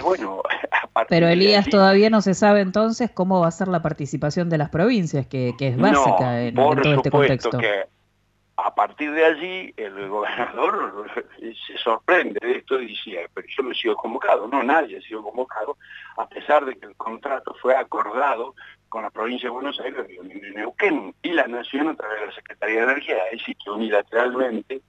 bueno, a Pero partir de Elías, allí, todavía no se sabe entonces cómo va a ser la participación de las provincias, que es no, básica en por todo este supuesto contexto. que a partir de allí el gobernador se sorprende de esto y dice, pero yo no he sido convocado. No, nadie ha sido convocado, a pesar de que el contrato fue acordado con la provincia de Buenos Aires, Río Negro y Neuquén, y la Nación a través de la Secretaría de Energía. Es decir, que unilateralmente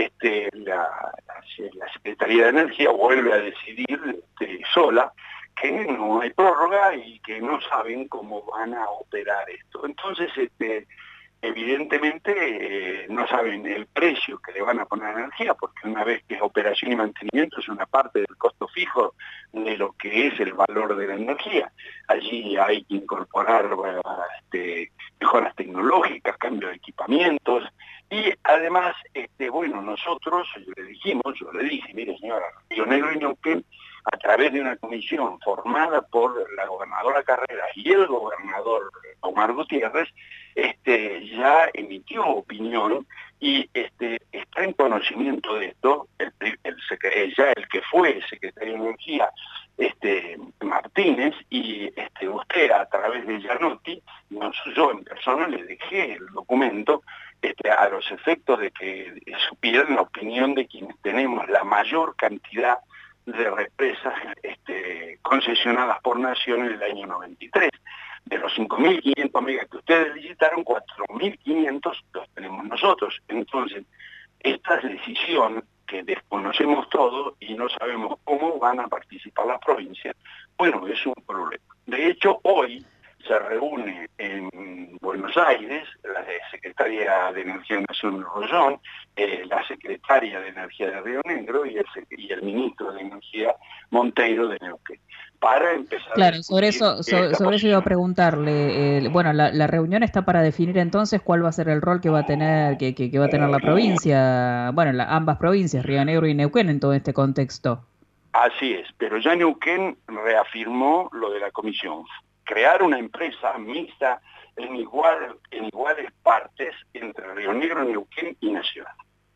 la Secretaría de Energía vuelve a decidir sola que no hay prórroga y que no saben cómo van a operar esto. Entonces, evidentemente no saben el precio que le van a poner a la energía, porque una vez que es operación y mantenimiento es una parte del costo fijo de lo que es el valor de la energía. Allí hay que incorporar mejoras tecnológicas, cambio de equipamientos, y además, bueno, nosotros yo le dije, mire señora, Río Negro y Neuquén, a través de una comisión formada por la gobernadora Carreras y el gobernador Omar Gutiérrez, ya emitió opinión y está en conocimiento de esto, ya el que fue secretario de Energía, Martínez, y usted a través de Gianotti, yo en persona le dejé el documento a los efectos de que supieran la opinión de quienes tenemos la mayor cantidad de represas concesionadas por Nación en el año 93. De los 5.500 megas que ustedes licitaron, 4.500 los tenemos nosotros. Entonces, esta decisión que desconocemos todo y no sabemos cómo van a participar las provincias, bueno, es un problema. De hecho, hoy se reúne en Buenos Aires la secretaria de Energía Nación Rollón, la secretaria de Energía de Río Negro y el ministro de Energía Monteiro de Neuquén, para empezar a Claro, discutir esta sobre eso iba a posición. preguntarle. Bueno, la reunión está para definir entonces cuál va a ser el rol que va a tener, que va a tener la provincia, bueno, ambas provincias, Río Negro y Neuquén, en todo este contexto. Así es, pero ya Neuquén reafirmó lo de la comisión, crear una empresa mixta en iguales partes entre Río Negro, Neuquén y Nacional.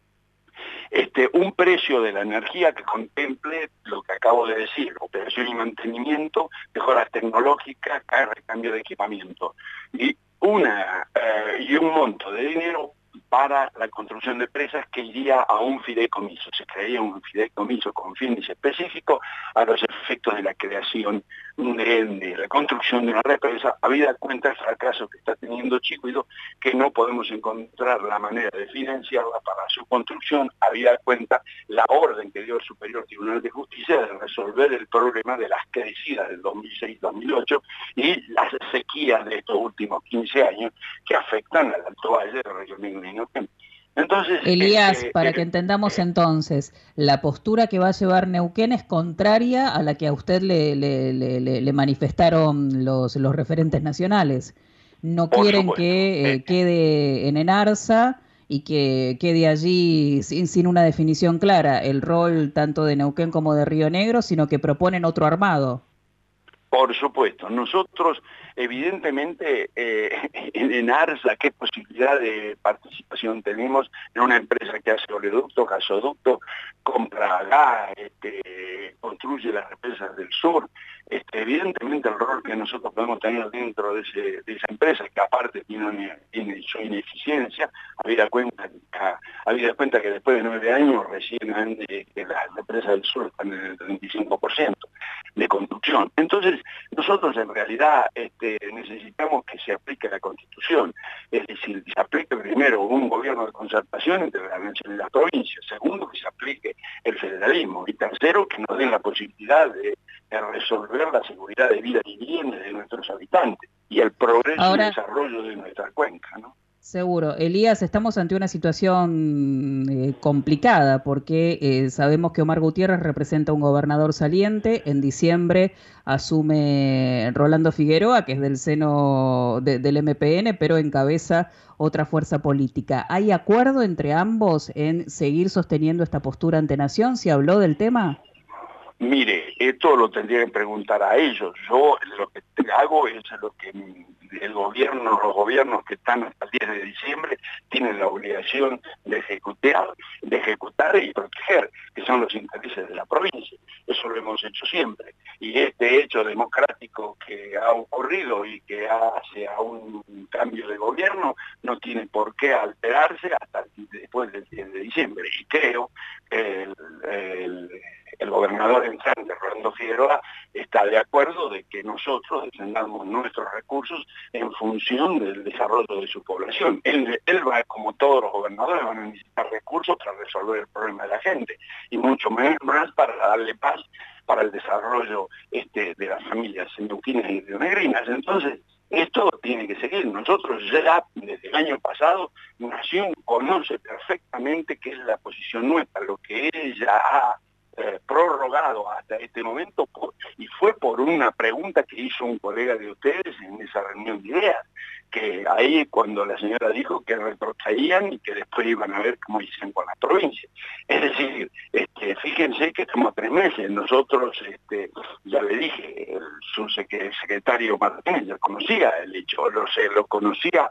Un precio de la energía que contemple lo que acabo de decir, operación y mantenimiento, mejoras tecnológicas, recambio de equipamiento, y, y un monto de dinero para la construcción de presas que iría a un fideicomiso. Se crearía un fideicomiso con fines específicos a los efectos de la creación de la construcción de una represa, habida cuenta el fracaso que está teniendo Chicuido, que no podemos encontrar la manera de financiarla para su construcción, habida cuenta la orden que dio el Superior Tribunal de Justicia de resolver el problema de las crecidas del 2006-2008 y las sequías de estos últimos 15 años que afectan al Alto Valle de Río Negro y Neuquén. Entonces, Elías, para que entendamos entonces, la postura que va a llevar Neuquén es contraria a la que a usted le manifestaron los referentes nacionales. No por quieren supuesto, que quede en Enarsa y que quede allí sin una definición clara el rol tanto de Neuquén como de Río Negro, sino que proponen otro armado. por supuesto, nosotros evidentemente en ARSA, ¿qué posibilidad de participación tenemos en una empresa que hace oleoducto, gasoducto, compra gas, construye las represas del sur? Evidentemente el rol que nosotros podemos tener dentro de esa empresa, que aparte tiene su ineficiencia, habida cuenta que después de 9 años recién las represas del sur están en el 35% de construcción. Entonces, nosotros en realidad necesitamos que se aplique la Constitución, es decir, que se aplique primero un gobierno de concertación entre la nación y las provincias, segundo, que se aplique el federalismo, y tercero, que nos den la posibilidad de resolver la seguridad de vida y bienes de nuestros habitantes y el progreso y Ahora, desarrollo de nuestra cuenca, ¿no? seguro. Elías, estamos ante una situación complicada porque sabemos que Omar Gutiérrez representa un gobernador saliente. En diciembre asume Rolando Figueroa, que es del seno del MPN, pero encabeza otra fuerza política. ¿Hay acuerdo entre ambos en seguir sosteniendo esta postura ante Nación? ¿Se habló del tema? Mire, esto lo tendría que preguntar a ellos. Yo lo que hago es lo que el gobierno, los gobiernos que están hasta el 10 de diciembre tienen la obligación de ejecutar y proteger, que son los intereses de la provincia. Eso lo hemos hecho siempre. Y este hecho democrático que ha ocurrido y que hace a un cambio de gobierno no tiene por qué alterarse hasta después del 10 de diciembre. Y creo que el gobernador entrante, Rolando Figueroa, está de acuerdo de que nosotros defendamos nuestros recursos en función del desarrollo de su población. Él va, como todos los gobernadores, van a necesitar recursos para resolver el problema de la gente, y mucho más para darle paz para el desarrollo de las familias neuquinas y rionegrinas. Entonces, esto tiene que seguir. Nosotros ya desde el año pasado, Nación conoce perfectamente qué es la posición nuestra, lo que ella ha prorrogado hasta este momento, y fue por una pregunta que hizo un colega de ustedes en esa reunión de ideas, que ahí cuando la señora dijo que retrotraían y que después iban a ver cómo hicieron con las provincias. Es decir, fíjense que estamos a 3 meses, nosotros, ya le dije, su secretario Martínez ya conocía el hecho, lo conocía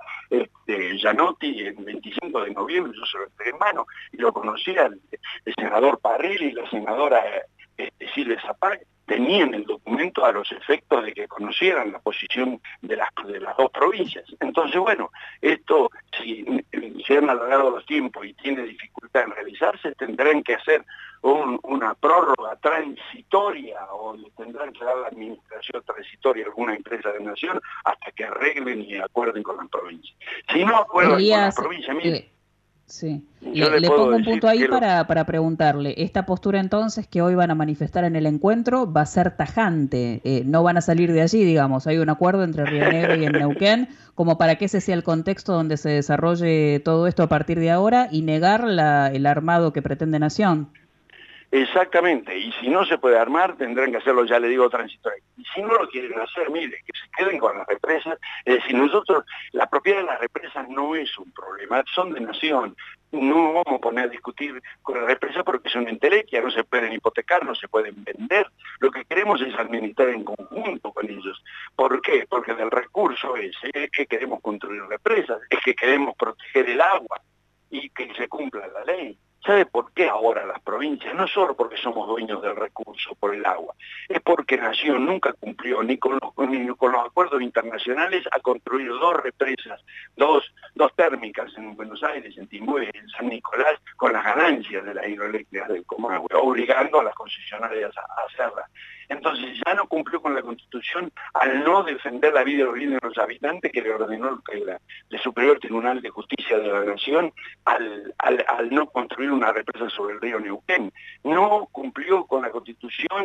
Gianotti el 25 de noviembre, yo se lo entregué en mano, y lo conocía el senador Parrilli y la senadora Silvia Zapag, tenían el documento a los efectos de que conocieran la posición de las dos provincias. Entonces, bueno, esto, si se han alargado los tiempos y tiene dificultad en realizarse, tendrán que hacer una prórroga transitoria, o le tendrán que dar la administración transitoria a alguna empresa de Nación hasta que arreglen y acuerden con la provincia. Si no acuerdan con la provincia, mire, sí. Le pongo un punto ahí para preguntarle, esta postura entonces que hoy van a manifestar en el encuentro va a ser tajante, no van a salir de allí, digamos, hay un acuerdo entre Río Negro y el Neuquén, como para que ese sea el contexto donde se desarrolle todo esto a partir de ahora y negar el armado que pretende Nación. Exactamente, y si no se puede armar, tendrán que hacerlo, ya le digo, transitorio. Y si no lo quieren hacer, mire, que se queden con las represas. Es decir, nosotros, la propiedad de las represas no es un problema, son de Nación. No vamos a poner a discutir con las represas porque son entelequia, no se pueden hipotecar, no se pueden vender. Lo que queremos es administrar en conjunto con ellos. ¿Por qué? Porque del recurso ese es que queremos construir represas, es que queremos proteger el agua y que se cumpla la ley. ¿Sabe por qué ahora las provincias? No solo porque somos dueños del recurso por el agua, es porque Nación nunca cumplió ni con los acuerdos internacionales a construir 2 represas, dos térmicas en Buenos Aires, en Timbué, en San Nicolás, con las ganancias de las hidroeléctricas del Comahue, obligando a las concesionarias a hacerlas. Entonces ya no cumplió con la Constitución al no defender la vida y los bienes de los habitantes que le ordenó el Superior Tribunal de Justicia de la Nación al no construir una represa sobre el río Neuquén. No cumplió con la Constitución,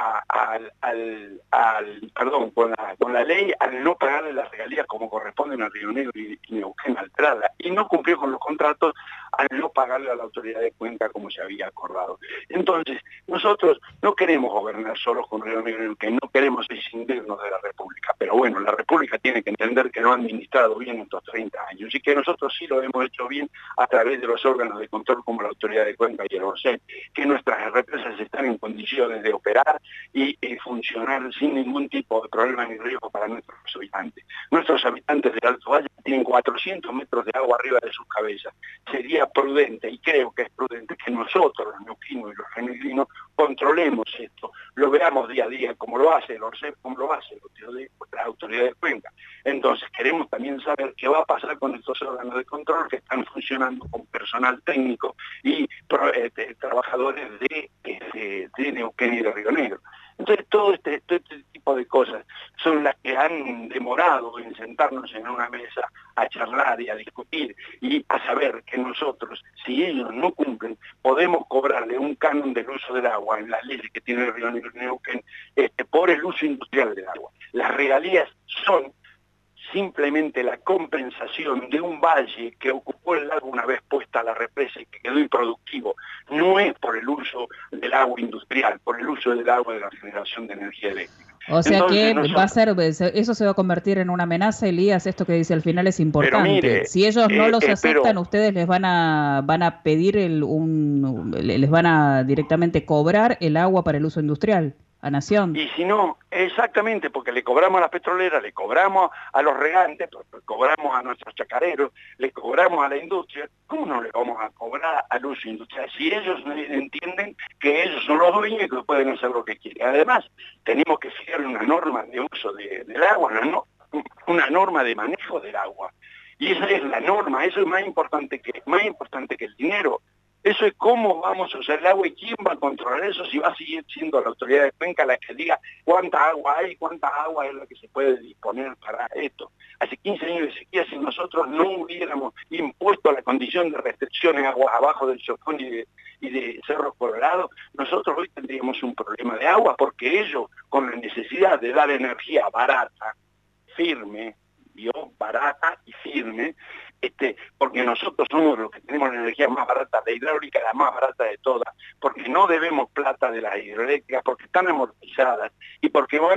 con la ley al no pagarle las regalías como corresponden al Río Negro y Neuquén al Trala. Y no cumplió con los contratos al no pagarle a la autoridad de cuenca como se había acordado. Entonces, nosotros no queremos gobernar solos con Río Negro y Neuquén, no queremos escindirnos de la República, pero bueno, la República tiene que entender que no ha administrado bien estos 30 años y que nosotros sí lo hemos hecho bien a través de los órganos de control como la autoridad de cuenca y el ORCED, que nuestras represas están en condiciones de operar y funcionar sin ningún tipo de problema ni riesgo para nuestros habitantes. Nuestros habitantes del Alto Valle tienen 400 metros de agua arriba de sus cabezas. Sería prudente, y creo que es prudente, que nosotros, los neuquinos y los rionegrinos, controlemos esto, lo veamos día a día, como lo hace el ORCED, como lo hace la autoridad de cuenca. Entonces queremos también saber qué va a pasar con estos órganos de control que están funcionando con personal técnico y trabajadores de Neuquén y de Río Negro. Entonces todo este tipo de cosas son las que han demorado en sentarnos en una mesa a charlar y a discutir y a saber que nosotros, si ellos no cumplen, podemos cobrarle un canon del uso del agua en las leyes que tiene el Río Negro y Neuquén por el uso industrial del agua. Las regalías son simplemente la compensación de un valle que ocupó el lago una vez puesta la represa y que quedó improductivo. No es por el uso del agua industrial, por el uso del agua de la generación de energía eléctrica. O sea que va a ser, eso se va a convertir en una amenaza, Elías, esto que dice al final es importante. Mire, si ellos no los aceptan, ustedes les van a pedir les van a directamente cobrar el agua para el uso industrial. a Nación. Y si no, exactamente, porque le cobramos a las petroleras, le cobramos a los regantes, le cobramos a nuestros chacareros, le cobramos a la industria, ¿cómo no le vamos a cobrar al uso industrial? Si ellos entienden que ellos son los dueños y que pueden hacer lo que quieren. Además, tenemos que fijar una norma de uso del agua, una norma de manejo del agua. Y esa es la norma, eso es más importante que el dinero. Eso es cómo vamos a usar el agua y quién va a controlar eso, si va a seguir siendo la autoridad de cuenca la que diga cuánta agua hay, cuánta agua es la que se puede disponer para esto. Hace 15 años de sequía, si nosotros no hubiéramos impuesto la condición de restricciones aguas abajo del Chocón y de Cerro Colorado, nosotros hoy tendríamos un problema de agua, porque ellos, con la necesidad de dar energía barata, firme, barata y firme, porque nosotros somos los que tenemos la energía más barata, la hidráulica la más barata de todas, porque no debemos plata de las hidroeléctricas, porque están amortizadas y porque van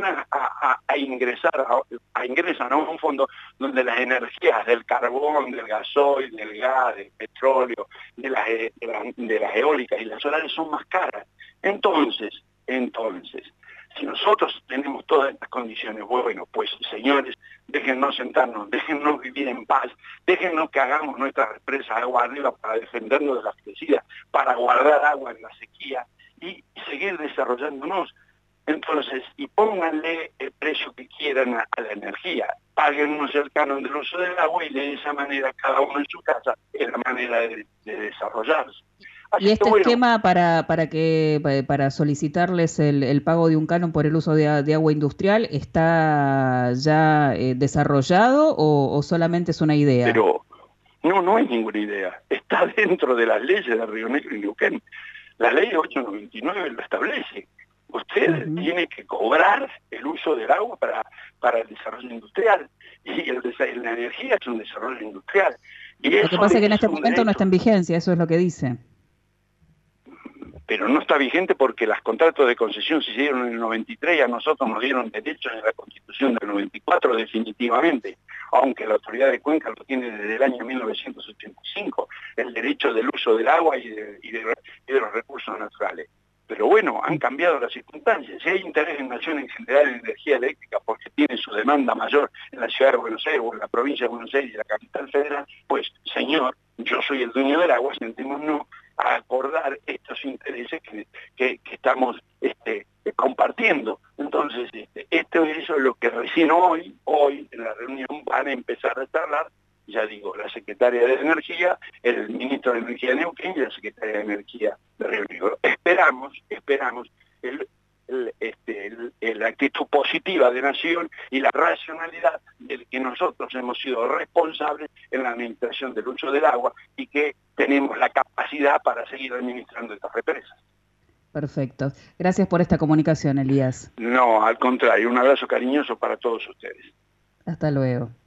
ingresan a un fondo donde las energías del carbón, del gasoil, del gas, del petróleo, de las eólicas y las solares son más caras. Entonces, si nosotros tenemos todas estas condiciones, bueno, pues señores, déjennos sentarnos, déjennos vivir en paz, déjennos que hagamos nuestras represas agua arriba para defendernos de la crecida, para guardar agua en la sequía y seguir desarrollándonos. Entonces, y pónganle el precio que quieran a la energía, páguennos el canon del uso del agua y de esa manera cada uno en su casa es la manera de desarrollarse. Y este esquema para solicitarles el pago de un canon por el uso de agua industrial, ¿está ya desarrollado o solamente es una idea? Pero no es ninguna idea. Está dentro de las leyes de Río Negro y Neuquén. La ley 899 lo establece. Usted tiene que cobrar el uso del agua para el desarrollo industrial. Y la energía es un desarrollo industrial. Y lo que pasa es que en este momento no está en vigencia, eso es lo que dice. Pero no está vigente porque los contratos de concesión se hicieron en el 93 y a nosotros nos dieron derechos en la Constitución del 94 definitivamente, aunque la autoridad de Cuenca lo tiene desde el año 1985, el derecho del uso del agua y de los recursos naturales. Pero bueno, han cambiado las circunstancias. Si hay interés en Nación en general en energía eléctrica porque tiene su demanda mayor en la ciudad de Buenos Aires o en la provincia de Buenos Aires y la capital federal, pues señor, yo soy el dueño del agua, sentémonos a acordar estos intereses que estamos compartiendo. Entonces, eso es lo que recién hoy en la reunión van a empezar a charlar, ya digo, la secretaria de Energía, el ministro de Energía de Neuquén y la secretaria de Energía de Río Negro. Esperamos la actitud positiva de Nación y la racionalidad del que nosotros hemos sido responsables en la administración del uso del agua y que tenemos la capacidad para seguir administrando estas represas. Perfecto. Gracias por esta comunicación, Elías. No, al contrario, un abrazo cariñoso para todos ustedes. Hasta luego.